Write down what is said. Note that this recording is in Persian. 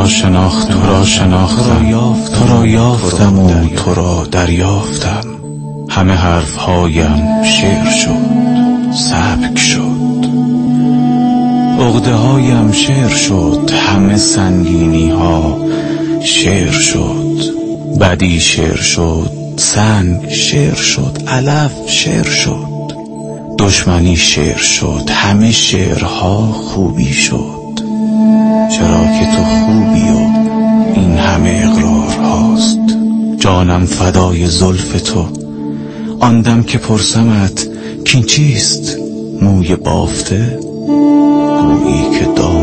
را شناختم، تو را یافتم و تو را دریافتم. همه حرفهایم شعر شد، سبک شد. عقده هایم شعر شد، همه سنگینی ها شعر شد. بدی شعر شد، سنگ شعر شد، علف شعر شد. دشمنی شعر شد، همه شعرها خوبی شد. چرا که تو خوبی و این همه اقرار هاست. جانم فدای زلف تو، آن دم که پرسمت کین چیست موی بافته، گویی که دام